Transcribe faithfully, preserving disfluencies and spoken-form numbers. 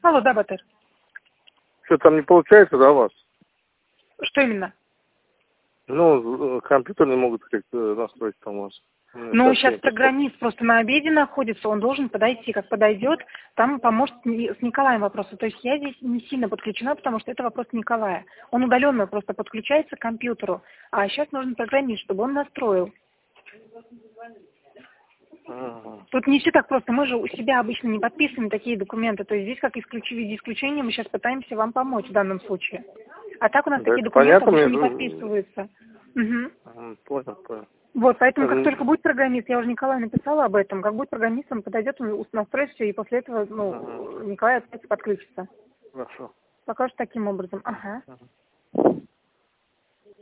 Алло, да, Батыр. Что там не получается, да, у вас? Что именно? Ну, компьютер не могут как-то настроить там у вас. Ну, сейчас программист просто на обеде находится, он должен подойти. Как подойдет, там поможет с Николаем вопросы. То есть я здесь не сильно подключена, потому что это вопрос Николая. Он удаленно просто подключается к компьютеру. А сейчас нужен программист, чтобы он настроил. Ага. Тут не все так просто. Мы же у себя обычно не подписываем такие документы. То есть здесь как исключ... в виде исключения мы сейчас пытаемся вам помочь в данном случае. А так у нас Да, такие это документы понятно, обычно мне... не подписываются. Угу. Понял, понял. Вот, поэтому как Это... только будет программист, я уже Николаю написала об этом, как будет программист, он подойдет, он настроит все, и после этого, ну, Ага. Николай опять подключится. Хорошо. Пока что таким образом. Ага. Ага.